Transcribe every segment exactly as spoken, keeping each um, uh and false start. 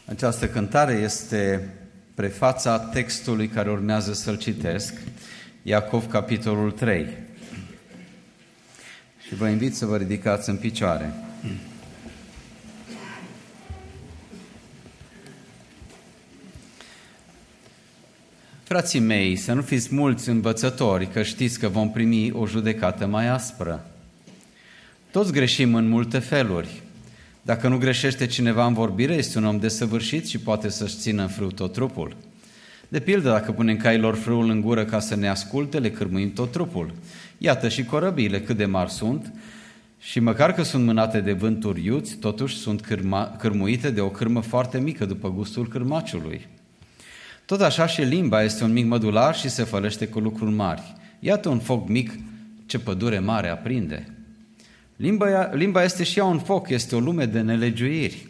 Această cântare este prefața textului care urmează să-l citesc, Iacov, capitolul trei. Și vă invit să vă ridicați în picioare. Frații mei, să nu fiți mulți învățători, că știți că vom primi o judecată mai aspră. Toți greșim în multe feluri. Dacă nu greșește cineva în vorbire, este un om desăvârșit și poate să-și țină în frâu tot trupul. De pildă, dacă punem cailor frâul în gură ca să ne asculte, le cârmuim tot trupul. Iată și corăbiile cât de mari sunt și măcar că sunt mânate de vânturi iuți, totuși sunt cârma, cârmuite de o cârmă foarte mică după gustul cârmaciului. Tot așa și limba este un mic mădular și se fălește cu lucruri mari. Iată un foc mic ce pădure mare aprinde. Limba, limba este și ea un foc, este o lume de nelegiuiri.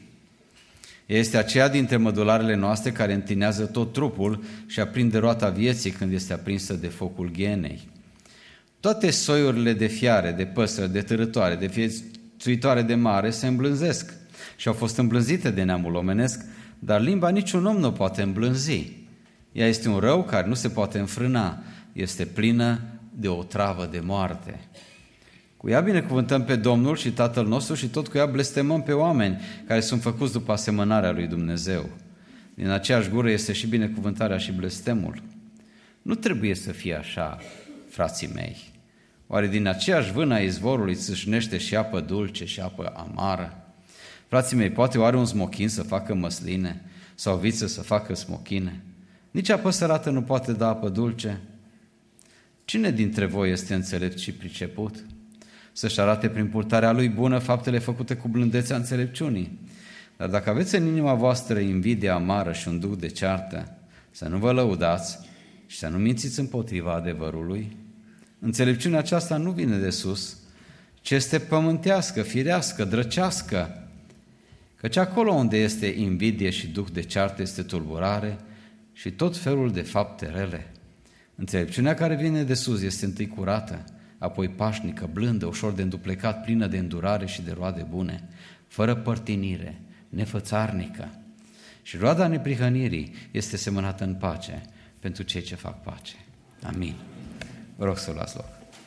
Este aceea dintre mădularele noastre care întinează tot trupul și aprinde roata vieții când este aprinsă de focul ghenei. Toate soiurile de fiare, de păsări, de târătoare, de viețuitoare de mare se îmblânzesc și au fost îmblânzite de neamul omenesc, dar limba niciun om nu poate îmblânzi. Ea este un rău care nu se poate înfrâna, este plină de o travă de moarte. Cu ea binecuvântăm pe Domnul și Tatăl nostru și tot cu ea blestemăm pe oameni care sunt făcuți după asemănarea lui Dumnezeu. Din aceeași gură este și binecuvântarea și blestemul. Nu trebuie să fie așa, frații mei. Oare din aceeași vână a izvorului țâșnește și apă dulce și apă amară? Frații mei, poate oare un smochin să facă măsline sau viță să facă smochine? Nici apă sărată nu poate da apă dulce. Cine dintre voi este înțelept și priceput? Să-și arate prin purtarea lui bună faptele făcute cu blândețea înțelepciunii. Dar dacă aveți în inima voastră invidia amară și un duh de ceartă, să nu vă lăudați și să nu mințiți împotriva adevărului. Înțelepciunea aceasta nu vine de sus, ci este pământească, firească, drăcească. Căci acolo unde este invidie și duh de ceartă este tulburare și tot felul de fapte rele. Înțelepciunea care vine de sus este întâi curată, apoi pașnică, blândă, ușor de înduplecat, plină de îndurare și de roade bune, fără părtinire, nefățarnică. Și roada neprihănirii este semănată în pace pentru cei ce fac pace. Amin. Vă rog să luați loc.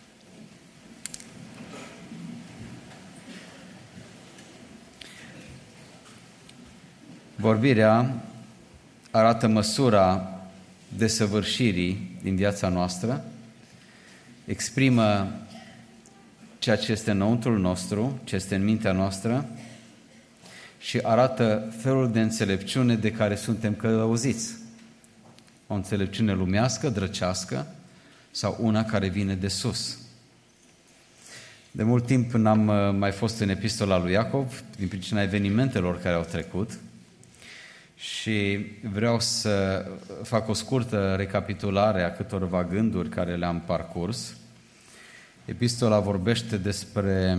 Vorbirea arată măsura desăvârșirii din viața noastră, exprimă ceea ce este înăuntrul nostru, ce este în mintea noastră și arată felul de înțelepciune de care suntem călăuziți. O înțelepciune lumească, drăcească sau una care vine de sus. De mult timp n-am mai fost în epistola lui Iacov din pricina evenimentelor care au trecut și vreau să fac o scurtă recapitulare a câtorva gânduri care le-am parcurs. Epistola vorbește despre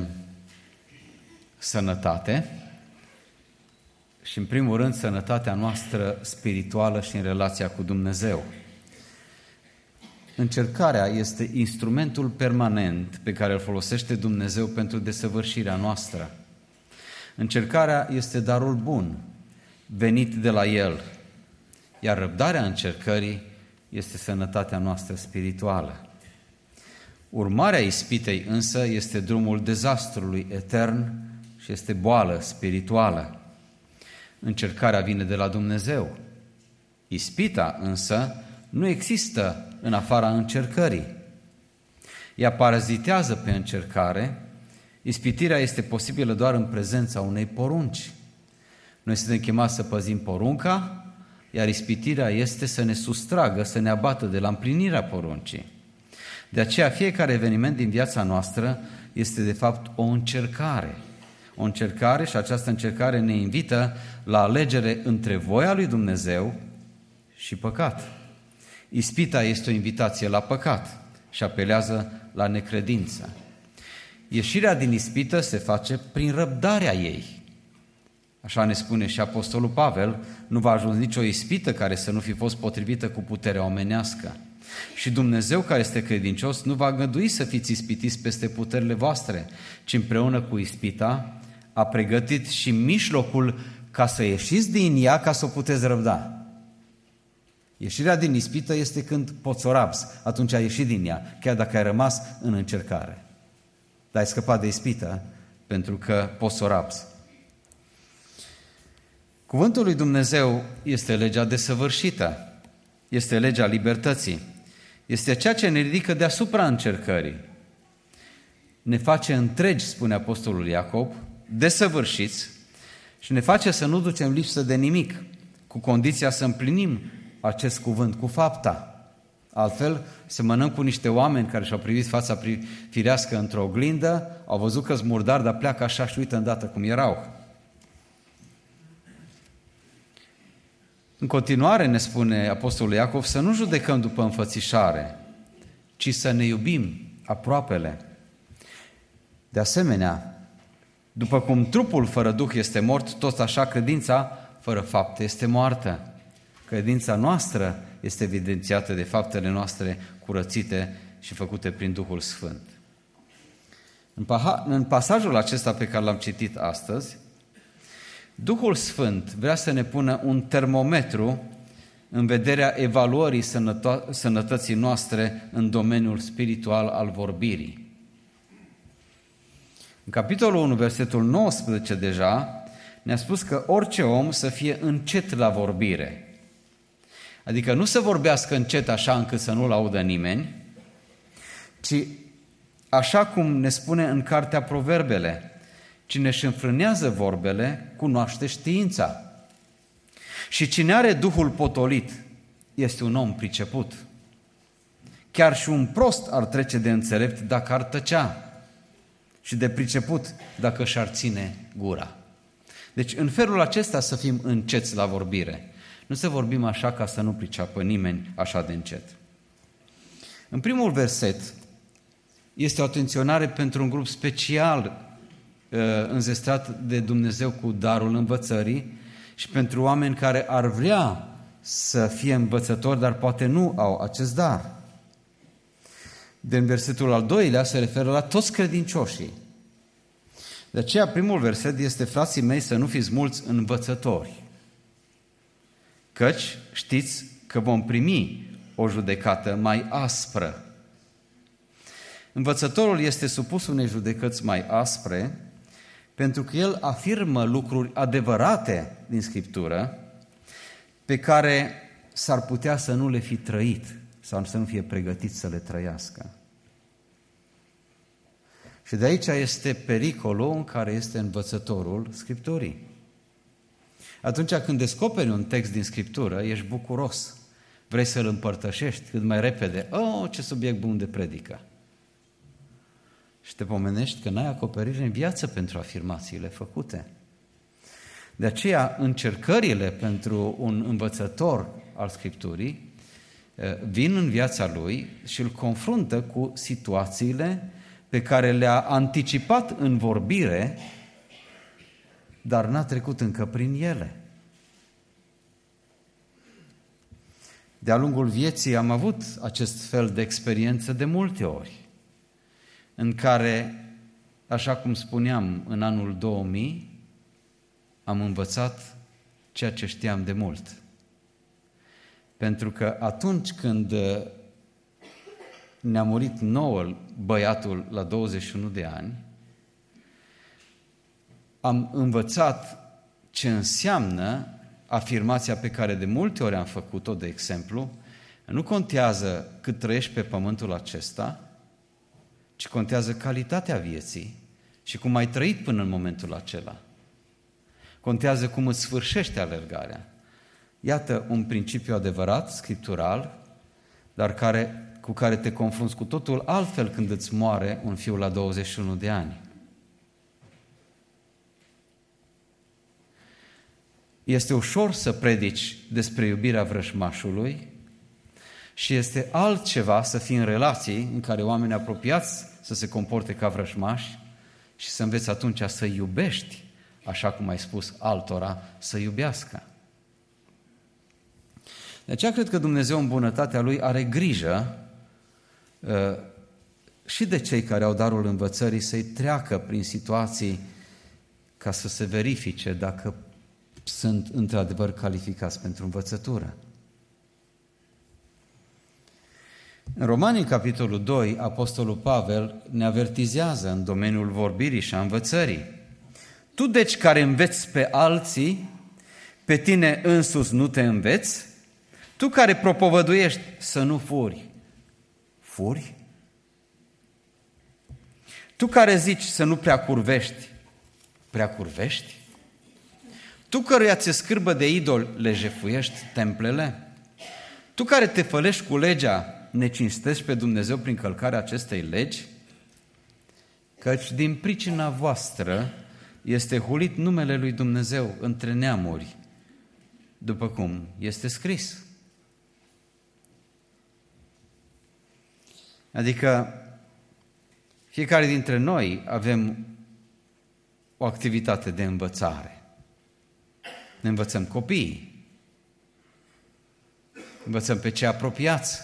sănătate și, în primul rând, sănătatea noastră spirituală și în relația cu Dumnezeu. Încercarea este instrumentul permanent pe care îl folosește Dumnezeu pentru desăvârșirea noastră. Încercarea este darul bun, venit de la El, iar răbdarea încercării este sănătatea noastră spirituală. Urmarea ispitei însă este drumul dezastrului etern și este boală spirituală. Încercarea vine de la Dumnezeu. Ispita însă nu există în afara încercării. Ea parazitează pe încercare. Ispitirea este posibilă doar în prezența unei porunci. Noi suntem chemați să păzim porunca, iar ispitirea este să ne sustragă, să ne abată de la împlinirea poruncii. De aceea fiecare eveniment din viața noastră este de fapt o încercare. O încercare și această încercare ne invită la alegere între voia lui Dumnezeu și păcat. Ispita este o invitație la păcat și apelează la necredință. Ieșirea din ispită se face prin răbdarea ei. Așa ne spune și Apostolul Pavel, nu va ajuns nicio ispită care să nu fi fost potrivită cu puterea omenească. Și Dumnezeu, care este credincios, nu va îngădui să fiți ispitiți peste puterile voastre, ci împreună cu ispita a pregătit și mijlocul ca să ieșiți din ea, ca să o puteți răbda. Ieșirea din ispită este când poți să o rabzi, atunci ai ieșit din ea, chiar dacă ai rămas în încercare. Dar ai scăpat de ispită pentru că poți să o rabzi. Cuvântul lui Dumnezeu este legea desăvârșită, este legea libertății, este ceea ce ne ridică deasupra încercării. Ne face întregi, spune Apostolul Iacob, desăvârșiți și ne face să nu ducem lipsă de nimic, cu condiția să împlinim acest cuvânt cu fapta. Altfel, semănăm cu niște oameni care și-au privit fața firească într-o oglindă, au văzut că-s murdari, dar pleacă așa și uită îndată cum erau. În continuare ne spune Apostolul Iacov să nu judecăm după înfățișare, ci să ne iubim aproapele. De asemenea, după cum trupul fără duh este mort, tot așa credința fără fapte este moartă. Credința noastră este evidențiată de faptele noastre curățite și făcute prin Duhul Sfânt. În pasajul acesta pe care l-am citit astăzi, Duhul Sfânt vrea să ne pună un termometru în vederea evaluării sănăto- sănătății noastre în domeniul spiritual al vorbirii. În capitolul unu, versetul nouăsprezece deja, ne-a spus că orice om să fie încet la vorbire. Adică nu să vorbească încet așa încât să nu-l audă nimeni, ci așa cum ne spune în cartea Proverbele, cine își înfrânează vorbele, cunoaște știința. Și cine are Duhul potolit este un om priceput. Chiar și un prost ar trece de înțelept dacă ar tăcea și de priceput dacă și-ar ține gura. Deci în felul acesta să fim înceți la vorbire. Nu să vorbim așa ca să nu priceapă nimeni așa de încet. În primul verset este o atenționare pentru un grup special înzestrat de Dumnezeu cu darul învățării și pentru oameni care ar vrea să fie învățători, dar poate nu au acest dar. Din versetul al doilea se referă la toți credincioșii. De aceea primul verset este: frații mei, să nu fiți mulți învățători, căci știți că vom primi o judecată mai aspră. Învățătorul este supus unei judecăți mai aspre pentru că el afirmă lucruri adevărate din Scriptură pe care s-ar putea să nu le fi trăit sau să nu fie pregătit să le trăiască. Și de aici este pericolul în care este învățătorul Scripturii. Atunci când descoperi un text din Scriptură, ești bucuros, vrei să-l împărtășești cât mai repede. Oh, ce subiect bun de predică! Și te pomenești că n-ai acoperire în viață pentru afirmațiile făcute. De aceea, încercările pentru un învățător al Scripturii vin în viața lui și îl confruntă cu situațiile pe care le-a anticipat în vorbire, dar n-a trecut încă prin ele. De-a lungul vieții am avut acest fel de experiență de multe ori, în care, așa cum spuneam, în anul două mii, am învățat ceea ce știam de mult. Pentru că atunci când ne-a murit nouă băiatul la douăzeci și unu de ani, am învățat ce înseamnă afirmația pe care de multe ori am făcut-o, de exemplu: nu contează cât trăiești pe pământul acesta, ci contează calitatea vieții și cum ai trăit până în momentul acela. Contează cum îți sfârșești alergarea. Iată un principiu adevărat, scriptural, dar care, cu care te confrunți cu totul altfel când îți moare un fiu la douăzeci și unu de ani. Este ușor să predici despre iubirea vrăjmașului și este altceva să fii în relații în care oamenii apropiați să se comporte ca vrăjmași și să înveți atunci să iubești, așa cum ai spus altora să iubească. De aceea cred că Dumnezeu în bunătatea Lui are grijă uh, și de cei care au darul învățării să-i treacă prin situații ca să se verifice dacă sunt într-adevăr calificați pentru învățătură. În Romani, capitolul doi, Apostolul Pavel ne avertizează în domeniul vorbirii și a învățării. Tu, deci, care înveți pe alții, pe tine însuți nu te înveți? Tu care propovăduiești să nu furi, furi? Tu care zici să nu prea curvești, prea curvești? Tu căruia ți-e scârbă de idol, le jefuiești templele? Tu care te fălești cu legea, ne cinstești pe Dumnezeu prin călcarea acestei legi? Căci din pricina voastră este hulit numele lui Dumnezeu între neamuri, după cum este scris. Adică fiecare dintre noi avem o activitate de învățare. Ne învățăm copiii, învățăm pe cei apropiați.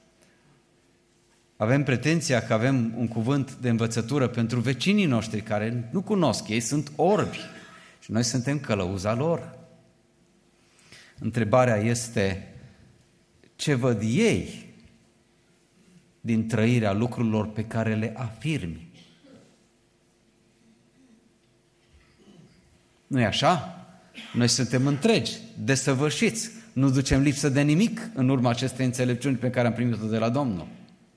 Avem pretenția că avem un cuvânt de învățătură pentru vecinii noștri care nu cunosc, ei sunt orbi și noi suntem călăuza lor. Întrebarea este, ce văd ei din trăirea lucrurilor pe care le afirmi? Nu-i așa? Noi suntem întregi, desăvârșiți, nu ducem lipsă de nimic în urma acestei înțelepciuni pe care am primit-o de la Domnul.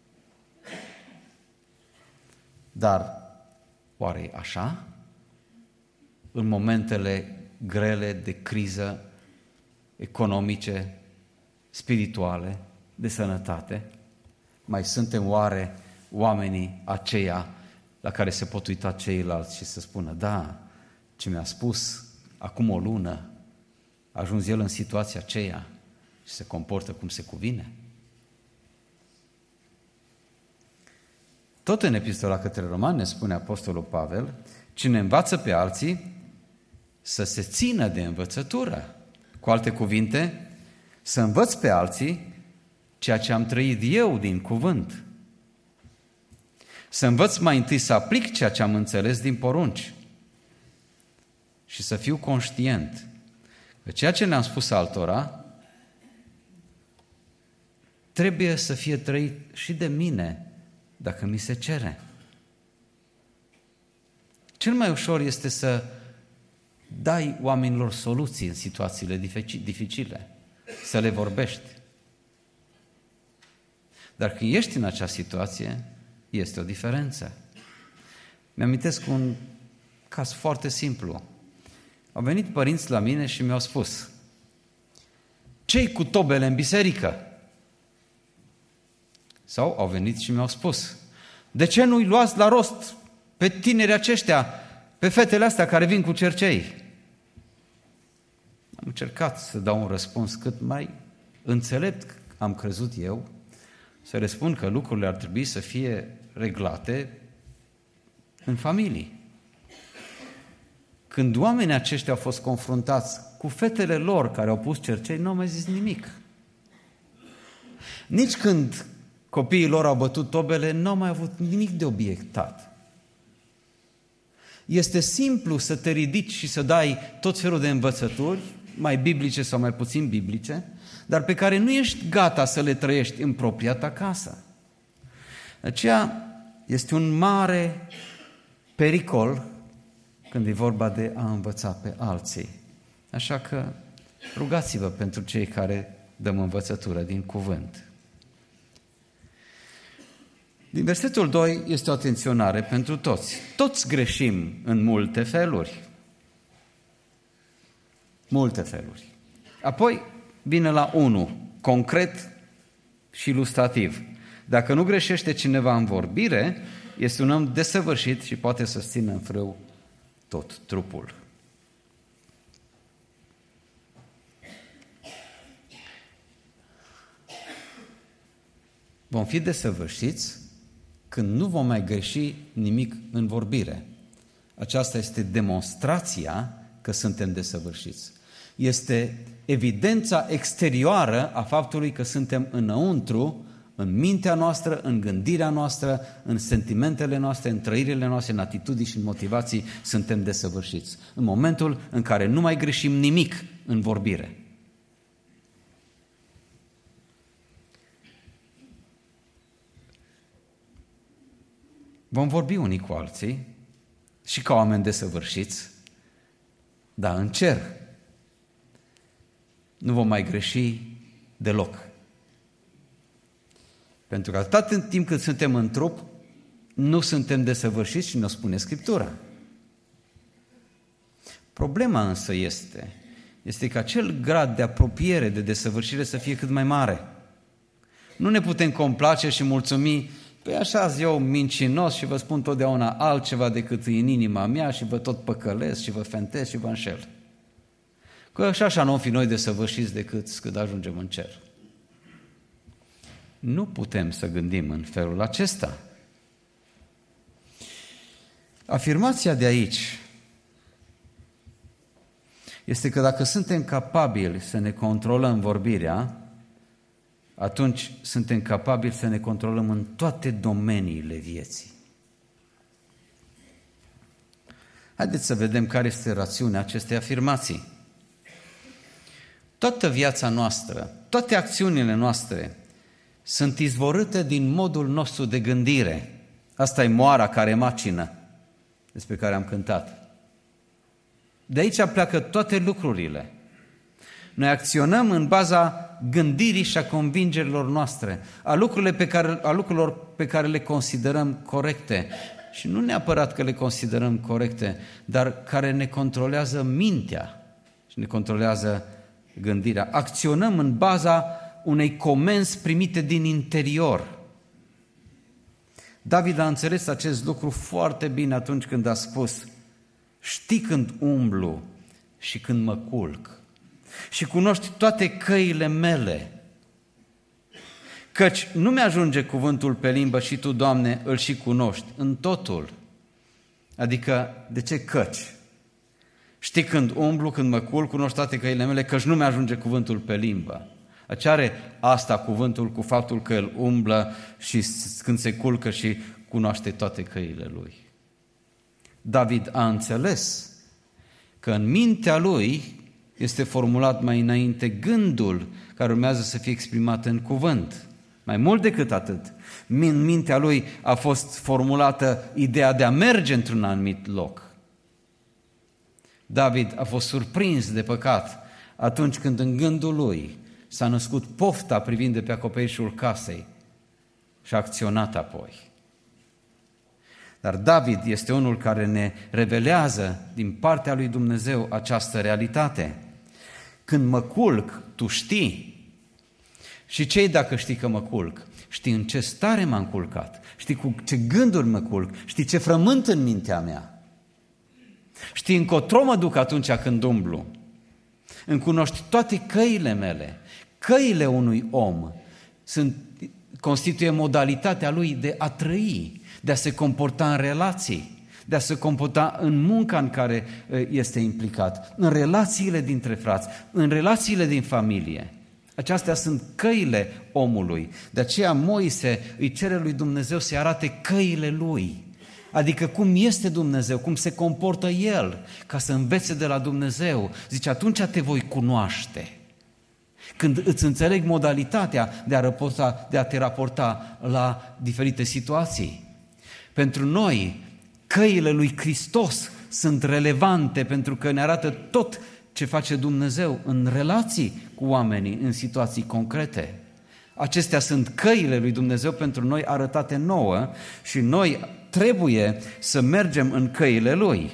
Dar oare e așa? În momentele grele de criză economice, spirituale, de sănătate, mai suntem oare oamenii aceia la care se pot uita ceilalți și să spună, da, ce mi-a spus acum o lună, a ajuns el în situația aceea și se comportă cum se cuvine? Tot în epistola către Romani ne spune Apostolul Pavel, cine învață pe alții să se țină de învățătură. Cu alte cuvinte, să învăț pe alții ceea ce am trăit eu din cuvânt. Să învăț mai întâi să aplic ceea ce am înțeles din porunci și să fiu conștient că ceea ce le-am spus altora trebuie să fie trăit și de mine dacă mi se cere. Cel mai ușor este să dai oamenilor soluții în situațiile dificile, să le vorbești. Dar când ești în acea situație, este o diferență. Mi-amintesc un caz foarte simplu. Au venit părinți la mine și mi-au spus, ce-i cu tobele în biserică? Sau au venit și mi-au spus, de ce nu-i luați la rost pe tinerii aceștia, pe fetele astea care vin cu cercei? Am încercat să dau un răspuns cât mai înțelept, am crezut eu, să răspund că lucrurile ar trebui să fie reglate în familii. Când oamenii aceștia au fost confruntați cu fetele lor care au pus cercei, nu au mai zis nimic. Nici când copiii lor au bătut tobele, nu au mai avut nimic de obiectat. Este simplu să te ridici și să dai tot felul de învățături, mai biblice sau mai puțin biblice, dar pe care nu ești gata să le trăiești în propria ta casă. De aceea este un mare pericol când e vorba de a învăța pe alții. Așa că rugați-vă pentru cei care dăm învățătură din cuvânt. Din versetul doi este o atenționare pentru toți. Toți greșim în multe feluri. Multe feluri. Apoi vine la unu, concret și ilustrativ. Dacă nu greșește cineva în vorbire, este un om desăvârșit și poate să țină în frâu tot trupul. Vom fi desăvârșiți când nu vom mai greși nimic în vorbire. Aceasta este demonstrația că suntem desăvârșiți. Este evidența exterioară a faptului că suntem înăuntru, în mintea noastră, în gândirea noastră, în sentimentele noastre, în trăirile noastre, în atitudini și în motivații, suntem desăvârșiți. În momentul în care nu mai greșim nimic în vorbire. Vom vorbi unii cu alții și ca oameni desăvârșiți, dar în cer nu vom mai greși deloc. Pentru că atât în timp cât suntem în trup, nu suntem desăvârșiți și ne-o spune Scriptura. Problema însă este, este că acel grad de apropiere, de desăvârșire să fie cât mai mare. Nu ne putem complace și mulțumi, păi așa eu mincinos și vă spun totdeauna altceva decât în inima mea și vă tot păcălesc și vă fentez și vă înșel. Că așa așa nu fi noi desăvârșiți decât când ajungem în cer. Nu putem să gândim în felul acesta. Afirmația de aici este că dacă suntem capabili să ne controlăm vorbirea, atunci suntem capabili să ne controlăm în toate domeniile vieții. Haideți să vedem care este rațiunea acestei afirmații. Toată viața noastră, toate acțiunile noastre sunt izvorâte din modul nostru de gândire. Asta e moara care macină, despre care am cântat. De aici pleacă toate lucrurile. Noi acționăm în baza gândirii și a convingerilor noastre, a, lucrurile pe care, a lucrurilor pe care le considerăm corecte. Și nu neapărat că le considerăm corecte, dar care ne controlează mintea și ne controlează gândirea. Acționăm în baza unei comenzi primite din interior. David a înțeles acest lucru foarte bine atunci când a spus: știi când umblu și când mă culc și cunoști toate căile mele, căci nu mi-ajunge cuvântul pe limbă și Tu, Doamne, îl și cunoști în totul. Adică, de ce căci? Știi când umblu, când mă culc, cunoști toate căile mele, căci nu mi-ajunge cuvântul pe limbă. Ce are asta cuvântul cu faptul că el umblă și când se culcă și cunoaște toate căile lui? David a înțeles că în mintea lui este formulat mai înainte gândul care urmează să fie exprimat în cuvânt. Mai mult decât atât, în mintea lui a fost formulată ideea de a merge într-un anumit loc. David a fost surprins de păcat atunci când în gândul lui s-a născut pofta privind de pe acoperișul casei și a acționat apoi. Dar David este unul care ne revelează din partea lui Dumnezeu această realitate. Când mă culc, tu știi. Și ce dacă știi că mă culc? Știi în ce stare m-am culcat, știi cu ce gânduri mă culc, știi ce frământ în mintea mea. Știi încotro mă duc atunci când umblu. Îmi cunoști toate căile mele. Căile unui om sunt, constituie modalitatea lui de a trăi, de a se comporta în relații, de a se comporta în munca în care este implicat, în relațiile dintre frați, în relațiile din familie. Acestea sunt căile omului. De aceea Moise îi cere lui Dumnezeu să arate căile lui, adică cum este Dumnezeu, cum se comportă El, ca să învețe de la Dumnezeu. Zice, atunci te voi cunoaște. Când îți înțeleg modalitatea de a, raporta, de a te raporta la diferite situații. Pentru noi, căile lui Hristos sunt relevante pentru că ne arată tot ce face Dumnezeu în relații cu oamenii, în situații concrete. Acestea sunt căile lui Dumnezeu pentru noi arătate nouă și noi trebuie să mergem în căile Lui.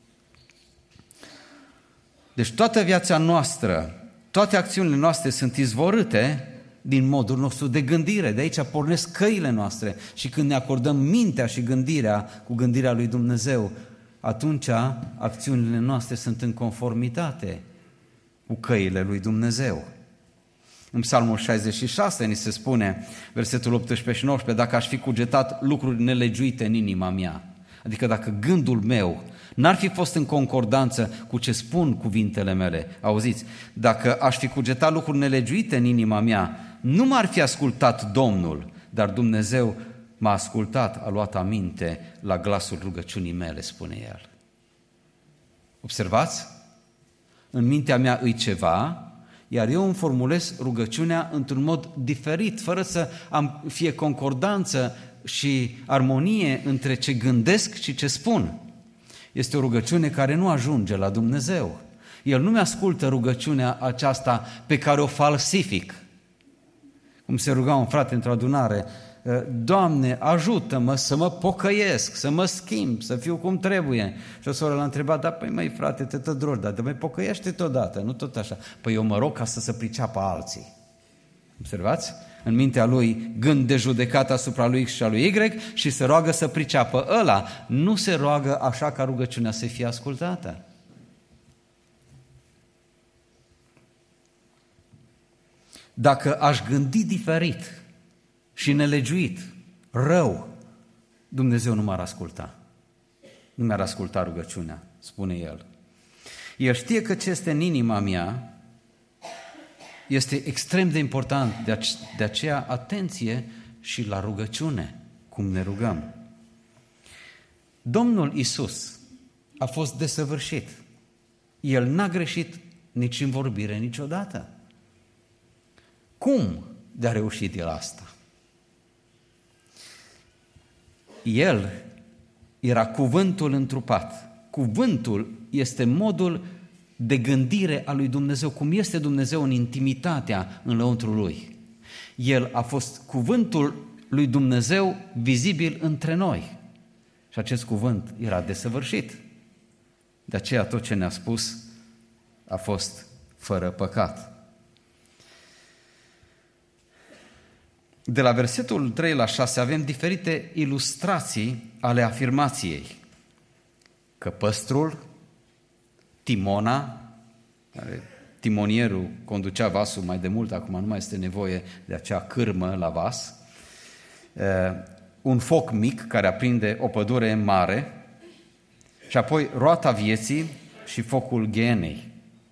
Deci toată viața noastră, toate acțiunile noastre sunt izvorâte din modul nostru de gândire. De aici pornesc căile noastre și când ne acordăm mintea și gândirea cu gândirea lui Dumnezeu, atunci acțiunile noastre sunt în conformitate cu căile lui Dumnezeu. În Psalmul șaizeci și șase ni se spune, versetul optsprezece și nouăsprezece, dacă aș fi cugetat lucruri nelegiuite în inima mea, adică dacă gândul meu n-ar fi fost în concordanță cu ce spun cuvintele mele, auziți, dacă aș fi cugetat lucruri nelegiuite în inima mea, nu m-ar fi ascultat Domnul, dar Dumnezeu m-a ascultat, a luat aminte la glasul rugăciunii mele, spune el. Observați? În mintea mea îi ceva, iar eu îmi formulez rugăciunea într-un mod diferit, fără să am, fie concordanță și armonie între ce gândesc și ce spun. Este o rugăciune care nu ajunge la Dumnezeu. El nu mi-ascultă rugăciunea aceasta pe care o falsific. Cum se ruga un frate într-o adunare, Doamne, ajută-mă să mă pocăiesc, să mă schimb, să fiu cum trebuie. Și o soră l-a întrebat, da, păi măi frate, te tădrori, dar mai pocăiește-te odată, nu tot așa. Păi eu mă rog ca să se priceapă alții. Observați? În mintea lui gând de judecată asupra lui X și a lui Y și se roagă să priceapă ăla. Nu se roagă așa ca rugăciunea să fie ascultată. Dacă aș gândi diferit și nelegiuit, rău, Dumnezeu nu m-ar asculta. Nu mi-ar asculta rugăciunea, spune El. El știe că ce este în inima mea este extrem de important, de aceea atenție și la rugăciune, cum ne rugăm. Domnul Iisus a fost desăvârșit. El n-a greșit nici în vorbire niciodată. Cum de-a reușit El asta? El era cuvântul întrupat. Cuvântul este modul de gândire a lui Dumnezeu, cum este Dumnezeu în intimitatea în lăuntrul Lui. El a fost cuvântul lui Dumnezeu vizibil între noi. Și acest cuvânt era desăvârșit. De aceea tot ce ne-a spus a fost fără păcat. De la versetul trei la șase avem diferite ilustrații ale afirmației. Căpăstrul, timona, care timonierul conducea vasul mai de mult, acum nu mai este nevoie de acea cârmă la vas, un foc mic care aprinde o pădure mare și apoi roata vieții și focul ghenei.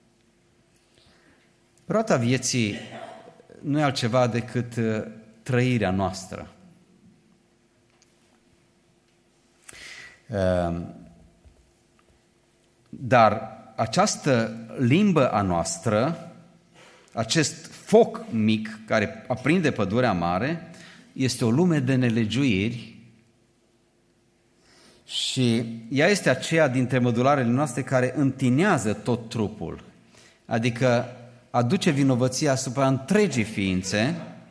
Roata vieții nu e altceva decât trăirea noastră. Dar această limbă a noastră, acest foc mic care aprinde pădurea mare, este o lume de nelegiuiri și ea este aceea dintre mădularele noastre care întinează tot trupul, adică aduce vinovăția asupra întregii ființe,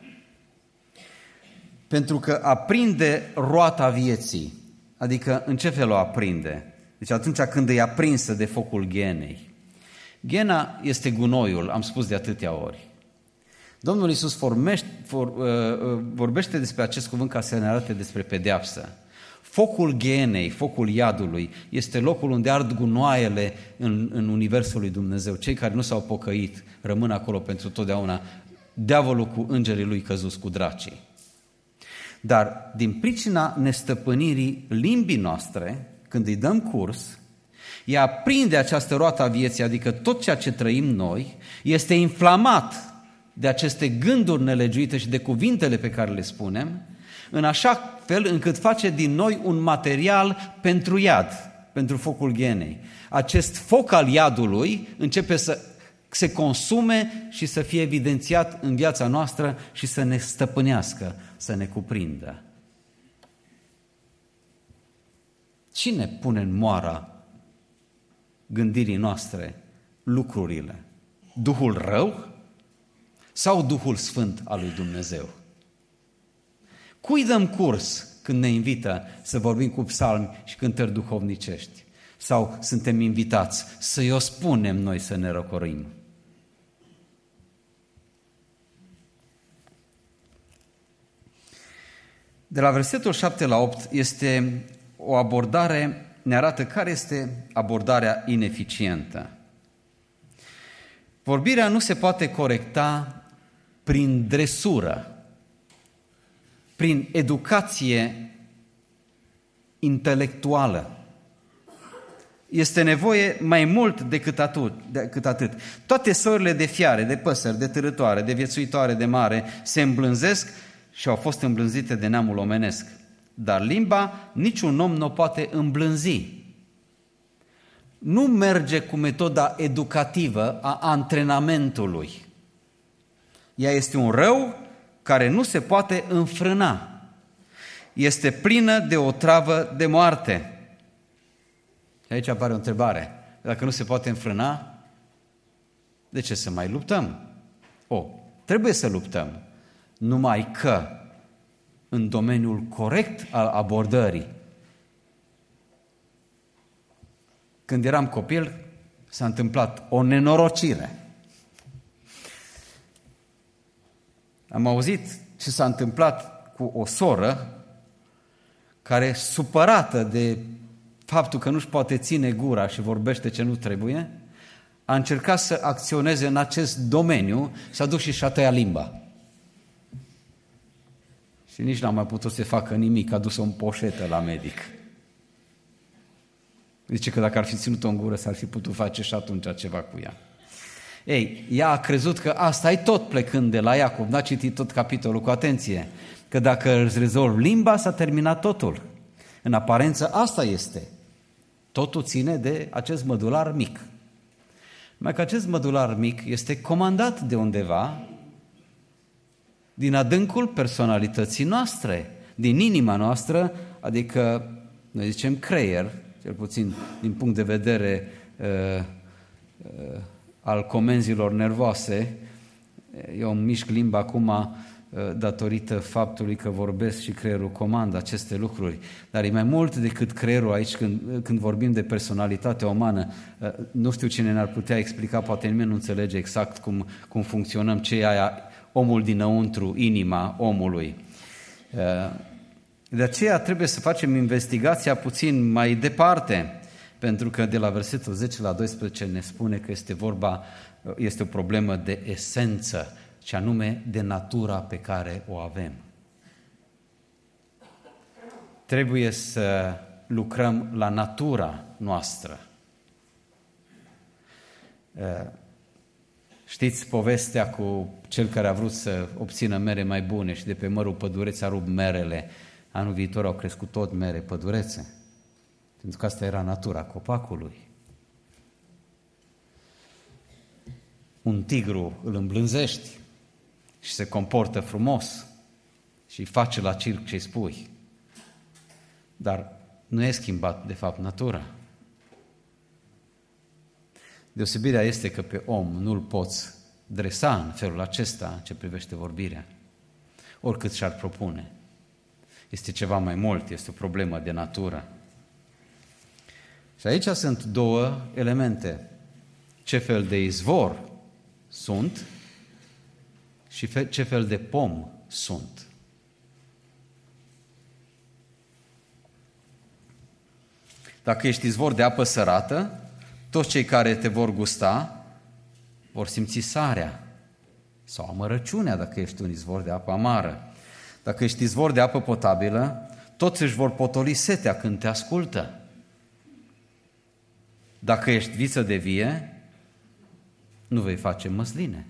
pentru că aprinde roata vieții. Adică în ce fel o aprinde? Deci atunci când e aprinsă de focul ghenei. Ghena este gunoiul, am spus de atâtea ori. Domnul Iisus formește, for, uh, vorbește despre acest cuvânt ca să ne arate despre pedeapsă. Focul ghenei, focul iadului, este locul unde ard gunoaiele în, în universul lui Dumnezeu. Cei care nu s-au pocăit rămân acolo pentru totdeauna, diavolul cu îngerii lui căzuți, cu dracii. Dar din pricina nestăpânirii limbii noastre, când îi dăm curs, ea aprinde această roată a vieții, adică tot ceea ce trăim noi, este inflamat de aceste gânduri nelegiuite și de cuvintele pe care le spunem, în așa fel încât face din noi un material pentru iad, pentru focul ghenei. Acest foc al iadului începe să se consume și să fie evidențiat în viața noastră și să ne stăpânească, să ne cuprindă. Cine pune în moara gândirii noastre lucrurile? Duhul rău sau Duhul Sfânt al lui Dumnezeu? Cui dăm curs când ne invită să vorbim cu psalmi și cântări duhovnicești? Sau suntem invitați să-i o spunem noi să ne răcorim? De la versetul șapte la opt este o abordare, ne arată care este abordarea ineficientă. Vorbirea nu se poate corecta prin dresură, prin educație intelectuală. Este nevoie mai mult decât atât, decât atât. Toate sorile de fiare, de păsări, de târătoare, de viețuitoare, de mare se îmblânzesc și au fost îmblânzite de neamul omenesc. Dar limba niciun om nu o poate îmblânzi. nu merge cu metoda educativă a antrenamentului. Ea este un rău care nu se poate înfrâna. Este plină de o travă de moarte. Și aici apare o întrebare. Dacă nu se poate înfrâna, de ce să mai luptăm? O, trebuie să luptăm, numai că în domeniul corect al abordării. Când eram copil, s-a întâmplat o nenorocire. Am auzit ce s-a întâmplat cu o soră care, supărată de faptul că nu-și poate ține gura și vorbește ce nu trebuie, a încercat să acționeze în acest domeniu, s-a dus și și-a tăiat limba. Și nici n-a mai putut să facă nimic, a dus-o în poșetă la medic. Zice că dacă ar fi ținut-o în gură, s-ar fi putut face și atunci ceva cu ea. Ei, ea a crezut că asta e tot plecând de la Iacov, n-a citit tot capitolul cu atenție, că dacă îți rezolvi limba, s-a terminat totul. În aparență asta este. Totul ține de acest mădular mic. Mai că acest mădular mic este comandat de undeva, din adâncul personalității noastre, din inima noastră, adică, noi zicem creier, cel puțin din punct de vedere uh, uh, al comenzilor nervoase. Eu îmi mișc limba acum uh, datorită faptului că vorbesc și creierul comandă aceste lucruri, dar e mai mult decât creierul aici când, când vorbim de personalitatea umană. Uh, nu știu cine ne-ar putea explica, poate nimeni nu înțelege exact cum, cum funcționăm, ce e aia, omul dinăuntru, inima omului. Uh, De aceea trebuie să facem investigația puțin mai departe, pentru că de la versetul zece la doisprezece ne spune că este vorba, este o problemă de esență, și anume de natura pe care o avem. Trebuie să lucrăm la natura noastră. Știți povestea cu cel care a vrut să obțină mere mai bune și de pe mărul pădureț a rupt merele. Anul viitor au crescut tot mere pădurețe, pentru că asta era natura copacului. Un tigru îl îmblânzești și se comportă frumos și îi face la circ ce-i spui, dar nu e schimbat de fapt natura. Deosebirea este că pe om nu-l poți dresa în felul acesta în ce privește vorbirea, oricât și-ar propune. Este ceva mai mult, este o problemă de natură. Și aici sunt două elemente. Ce fel de izvor sunt și ce fel de pom sunt. Dacă ești izvor de apă sărată, toți cei care te vor gusta vor simți sarea sau amărăciunea dacă ești un izvor de apă amară. Dacă ești izvor de apă potabilă, toți își vor potoli setea când te ascultă. Dacă ești viță de vie, nu vei face măsline.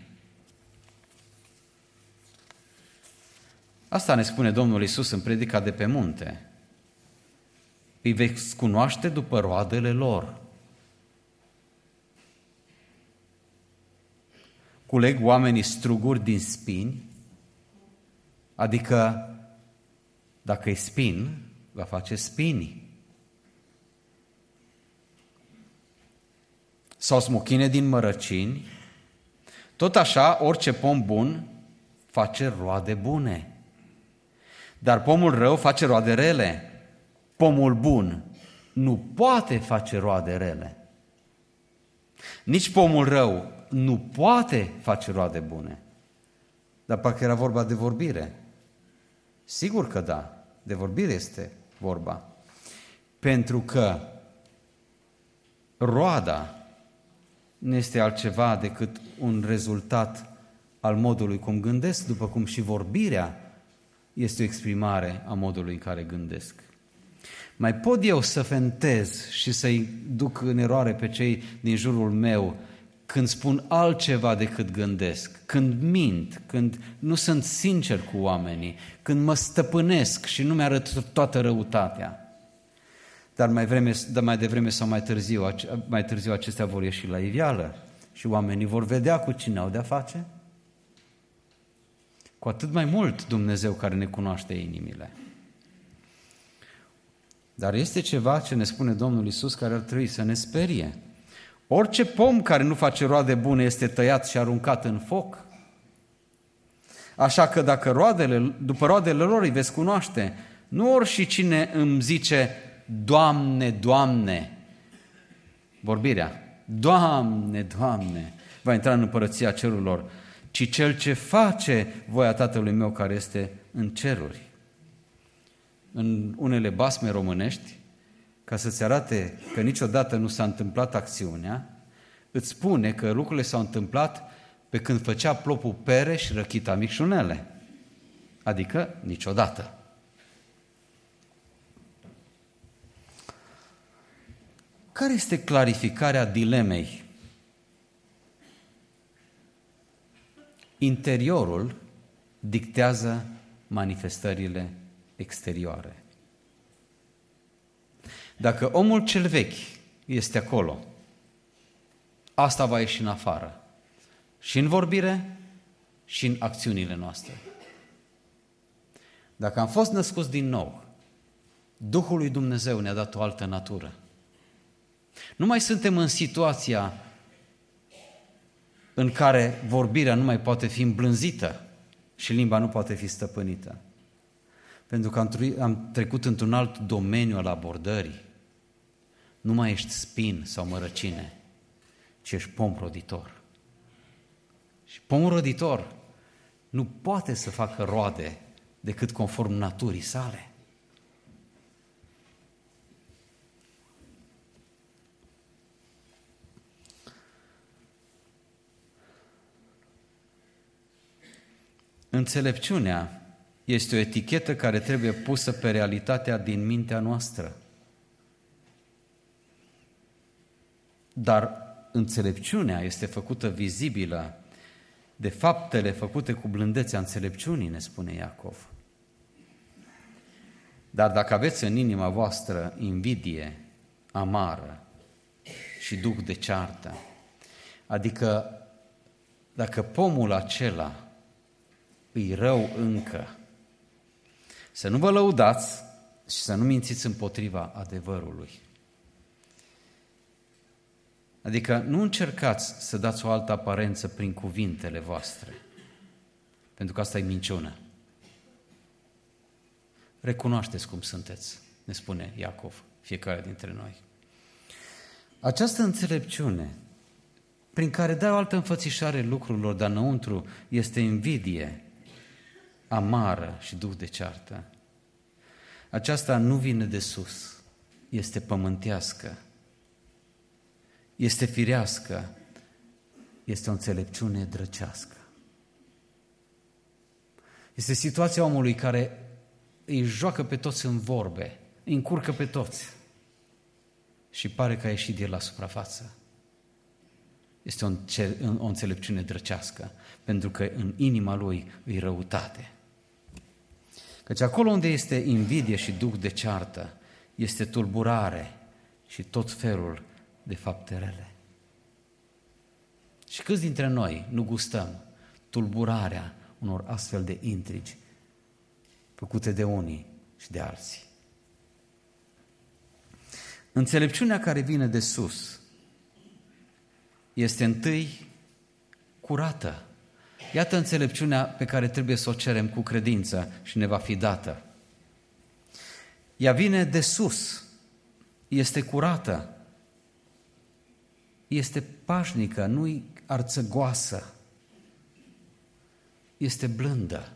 Asta ne spune Domnul Iisus în predica de pe munte. Îi veți cunoaște după roadele lor. Culeg oamenii struguri din spini, adică dacă îi spin, va face spini. Sau smochine din mărăcini, tot așa orice pom bun face roade bune. Dar pomul rău face roade rele. Pomul bun nu poate face roade rele. Nici pomul rău nu poate face roade bune. Dar parcă era vorba de vorbire. Sigur că da, de vorbire este vorba. Pentru că roada nu este altceva decât un rezultat al modului cum gândesc, după cum și vorbirea este o exprimare a modului în care gândesc. Mai pot eu să fentez și să-i duc în eroare pe cei din jurul meu când spun altceva decât gândesc, când mint, când nu sunt sincer cu oamenii, când mă stăpânesc și nu mi-arăt toată răutatea. Dar mai, vreme, dar mai devreme sau mai târziu, mai târziu acestea vor ieși la iveală și oamenii vor vedea cu cine au de-a face. Cu atât mai mult Dumnezeu care ne cunoaște inimile. Dar este ceva ce ne spune Domnul Iisus care ar trebui să ne sperie. Orice pom care nu face roade bune este tăiat și aruncat în foc. Așa că dacă roadele, după roadele lor îi veți cunoaște, nu orice cine îmi zice Doamne, Doamne, vorbirea, Doamne, Doamne, va intra în împărăția cerurilor, ci cel ce face voia Tatălui meu care este în ceruri. În unele basme românești, ca să-ți arate că niciodată nu s-a întâmplat acțiunea, îți spune că lucrurile s-au întâmplat pe când făcea plopul pere și răchita micșunele. Adică niciodată. Care este clarificarea dilemei? Interiorul dictează manifestările exterioare. Dacă omul cel vechi este acolo, asta va ieși în afară. Și în vorbire, și în acțiunile noastre. Dacă am fost născuți din nou, Duhul lui Dumnezeu ne-a dat o altă natură. Nu mai suntem în situația în care vorbirea nu mai poate fi îmblânzită și limba nu poate fi stăpânită. Pentru că am trecut într-un alt domeniu al abordării. Nu mai ești spin sau mărăcine, ci ești pom roditor. Și pomul roditor nu poate să facă roade decât conform naturii sale. Înțelepciunea este o etichetă care trebuie pusă pe realitatea din mintea noastră. Dar înțelepciunea este făcută vizibilă de faptele făcute cu blândețea înțelepciunii, ne spune Iacov. Dar dacă aveți în inima voastră invidie amară și duh de ceartă, adică dacă pomul acela îi rău încă, să nu vă lăudați și să nu mințiți împotriva adevărului. Adică nu încercați să dați o altă aparență prin cuvintele voastre, pentru că asta e minciună. Recunoașteți cum sunteți, ne spune Iacov, fiecare dintre noi. Această înțelepciune, prin care dă o altă înfățișare lucrurilor, dar înăuntru este invidie amară și duh de ceartă. Aceasta nu vine de sus, este pământească, este firească, este o înțelepciune drăcească. Este situația omului care îi joacă pe toți în vorbe, îi încurcă pe toți și pare că a ieșit el la suprafață. Este o înțelepciune drăcească, pentru că în inima lui îi răutate. Căci acolo unde este invidie și duh de ceartă, este tulburare și tot felul de fapte rele. Și câți dintre noi nu gustăm tulburarea unor astfel de intrigi făcute de unii și de alții? Înțelepciunea care vine de sus este întâi curată. Iată înțelepciunea pe care trebuie să o cerem cu credință și ne va fi dată. Ea vine de sus, este curată, este pașnică, nu-i arțăgoasă, este blândă,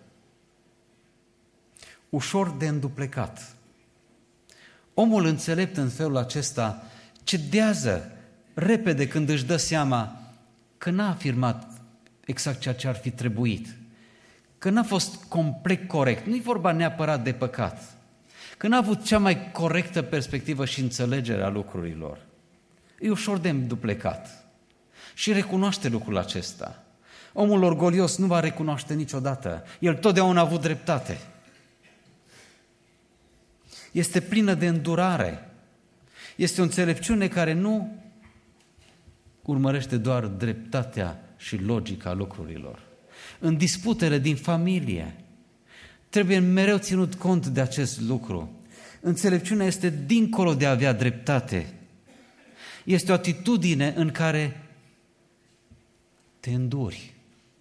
ușor de înduplecat. Omul înțelept în felul acesta cedează repede când își dă seama că n-a afirmat exact ceea ce ar fi trebuit, că n-a fost complet corect, nu-i vorba neapărat de păcat, că n-a avut cea mai corectă perspectivă și înțelegere a lucrurilor. E ușor de înduplecat și recunoaște lucrul acesta. Omul orgolios nu va recunoaște niciodată, el totdeauna a avut dreptate. Este plină de îndurare, Este o înțelepciune care nu urmărește doar dreptatea și logica lucrurilor. În disputele din familie trebuie mereu ținut cont de acest lucru. Înțelepciunea este dincolo de a avea dreptate. Este o atitudine în care te înduri.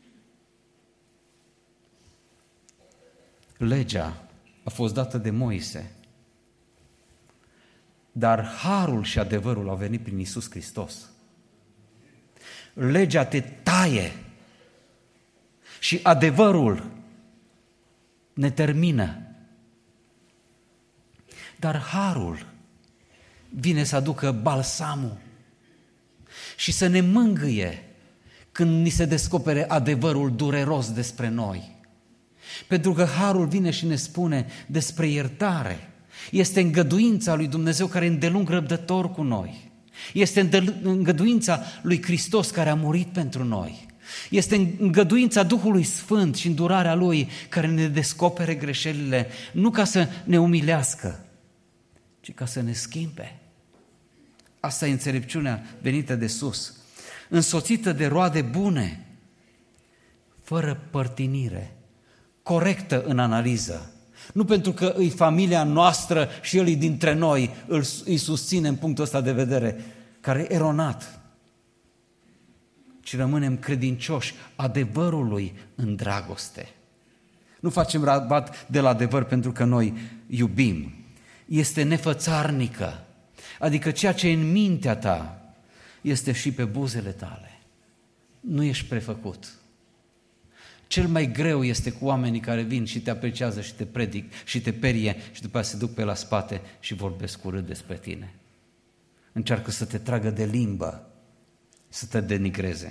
Legea a fost dată de Moise, dar harul și adevărul au venit prin Iisus Hristos. Legea te taie și adevărul ne termină. Dar harul vine să aducă balsamul și să ne mângâie când ni se descopere adevărul dureros despre noi. Pentru că harul vine și ne spune despre iertare. Este îngăduința lui Dumnezeu care e îndelung răbdător cu noi. Este îngăduința lui Hristos care a murit pentru noi. Este îngăduința Duhului Sfânt și îndurarea Lui care ne descopere greșelile, nu ca să ne umilească, ci ca să ne schimbe. Asta e înțelepciunea venită de sus, însoțită de roade bune, fără părtinire, corectă în analiză. Nu pentru că îi familia noastră și el e dintre noi, îi susține în punctul ăsta de vedere, care e eronat, ci rămânem credincioși adevărului în dragoste. Nu facem rabat de la adevăr pentru că noi iubim. Este nefățarnică, adică ceea ce e în mintea ta este și pe buzele tale. Nu ești prefăcut. Cel mai greu este cu oamenii care vin și te apreciază și te predic și te perie și după aceea se duc pe la spate și vorbesc urât despre tine. Încearcă să te tragă de limbă, să te denigreze.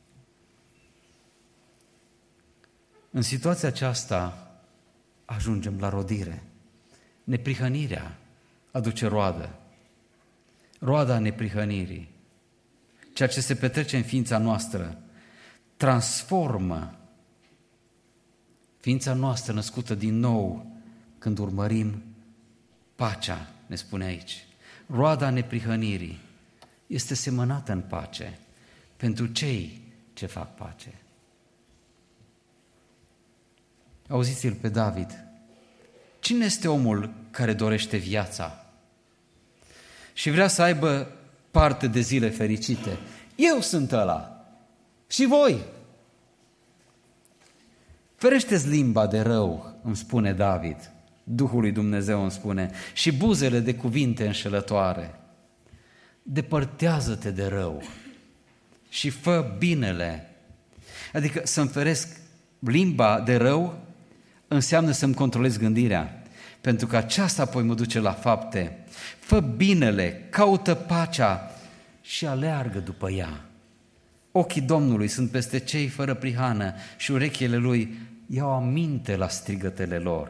În situația aceasta ajungem la rodire. Neprihănirea aduce roadă. Roada neprihănirii, ceea ce se petrece în ființa noastră, transformă ființa noastră născută din nou când urmărim pacea, ne spune aici. Roada neprihănirii este semănată în pace pentru cei ce fac pace. Auziți-l pe David. Cine este omul care dorește viața și vrea să aibă parte de zile fericite? Eu sunt ăla. Și voi. Ferește-ți limba de rău, îmi spune David. Duhul lui Dumnezeu îmi spune, și buzele de cuvinte înșelătoare. Depărtează-te de rău și fă binele. Adică să-mi feresc limba de rău înseamnă să-mi controlez gândirea, pentru că aceasta apoi mă duce la fapte. Fă binele, caută pacea și aleargă după ea. Ochii Domnului sunt peste cei fără prihană și urechile Lui iau aminte la strigătele lor.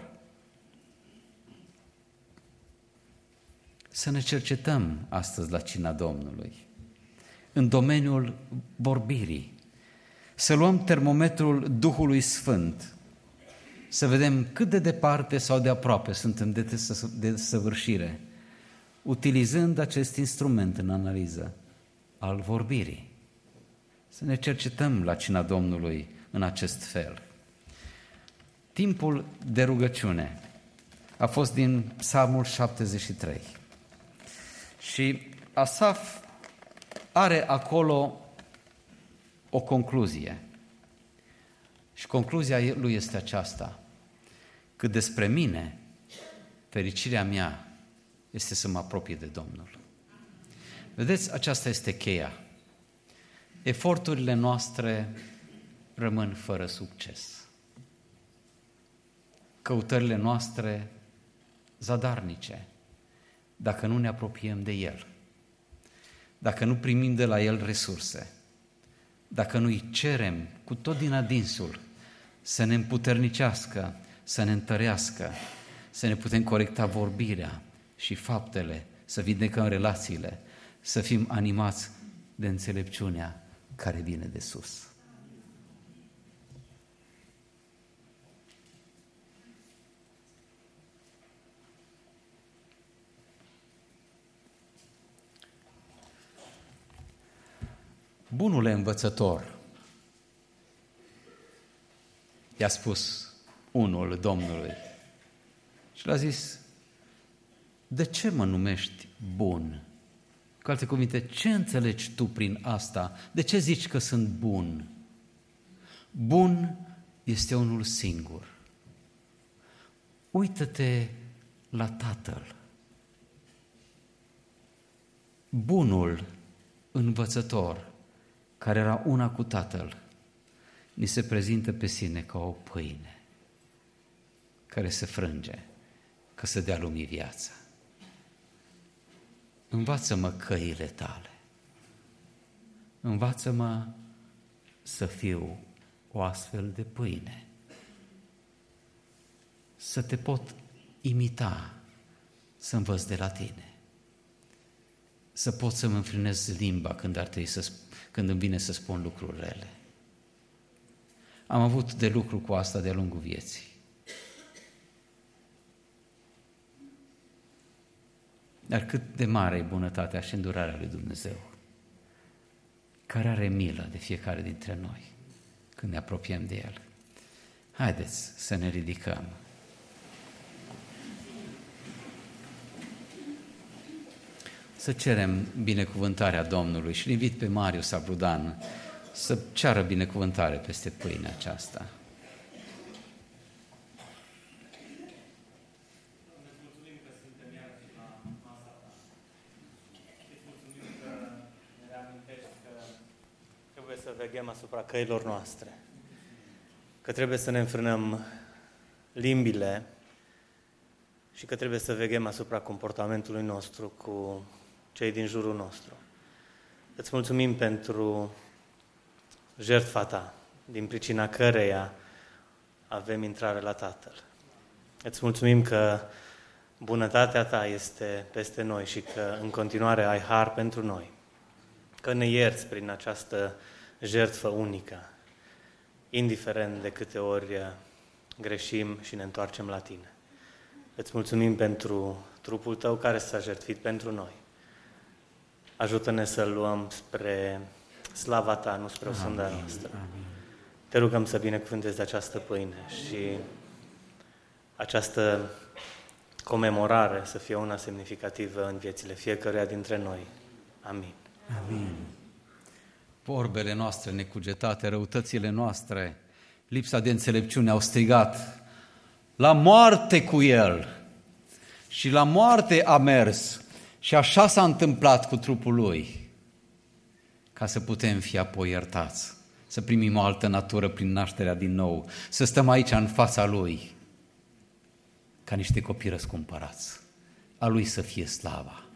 Să ne cercetăm astăzi la cina Domnului, în domeniul vorbirii, să luăm termometrul Duhului Sfânt, să vedem cât de departe sau de aproape suntem de desăvârșire, utilizând acest instrument în analiză al vorbirii. Să ne cercetăm la cina Domnului în acest fel. Timpul de rugăciune a fost din Psalmul șaptezeci și trei. Și Asaf are acolo o concluzie. Și concluzia lui este aceasta: că despre mine, fericirea mea este să mă apropie de Domnul. Vedeți, aceasta este cheia. Eforturile noastre rămân fără succes. Căutările noastre zadarnice, dacă nu ne apropiem de El, dacă nu primim de la El resurse, dacă nu îi cerem cu tot din adinsul să ne împuternicească, să ne întărească, să ne putem corecta vorbirea și faptele, să vindecăm relațiile, să fim animați de înțelepciunea care vine de sus. bunule învățător, i-a spus unul Domnului și l-a zis, de ce mă numești bun? Cu alte cuvinte, ce înțelegi tu prin asta? De ce zici că sunt bun? Bun este unul singur. Uită-te la Tatăl. Bunul învățător, care era una cu Tatăl, ni se prezintă pe sine ca o pâine care se frânge ca să dea lumii viața. Învață-mă căile tale. Învață-mă să fiu o astfel de pâine. Să te pot imita, să învăț de la tine. Să pot să-mi înfrânez limba când, ar trebui să, când îmi vine să spun lucruri rele. Am avut de lucru cu asta de-a lungul vieții. Dar cât de mare e bunătatea și îndurarea lui Dumnezeu, care are milă de fiecare dintre noi când ne apropiem de El. Haideți să ne ridicăm. Să cerem binecuvântarea Domnului și invit pe Marius Abrudan să ceară binecuvântare peste pâinea aceasta. Trebuie să veghem asupra căilor noastre, că trebuie să ne înfrânăm limbile și că trebuie să veghem asupra comportamentului nostru cu cei din jurul nostru. Îți mulțumim pentru jertfa ta, din pricina căreia avem intrare la Tatăl. Îți mulțumim că bunătatea ta este peste noi și că în continuare ai har pentru noi, că ne ierți prin această jertfă unică, indiferent de câte ori greșim și ne întoarcem la tine. Îți mulțumim pentru trupul tău care s-a jertfit pentru noi. Ajută-ne să-l luăm spre slava ta, nu spre o sânda noastră. Amin. Te rugăm să binecuvântezi această pâine și această comemorare să fie una semnificativă în viețile fiecăruia dintre noi. Amin. Amin. Vorbele noastre necugetate, răutățile noastre, lipsa de înțelepciune au strigat la moarte cu El și la moarte a mers și așa s-a întâmplat cu trupul Lui, ca să putem fi apoi iertați, să primim o altă natură prin nașterea din nou, să stăm aici în fața Lui ca niște copii răscumpărați, a Lui să fie slava.